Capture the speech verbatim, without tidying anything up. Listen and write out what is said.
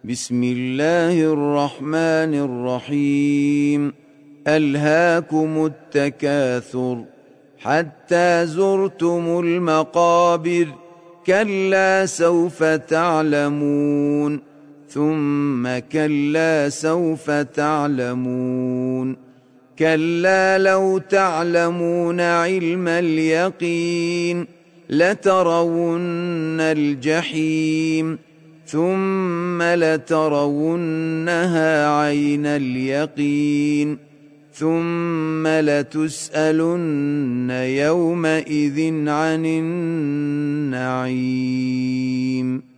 بسم الله الرحمن الرحيم. ألهاكم التكاثر حتى زرتم المقابر، كلا سوف تعلمون ثم كلا سوف تعلمون، كلا لو تعلمون علم اليقين لترون الجحيم ثم لترونها عين اليقين ثم لتسألن يومئذ عن النعيم.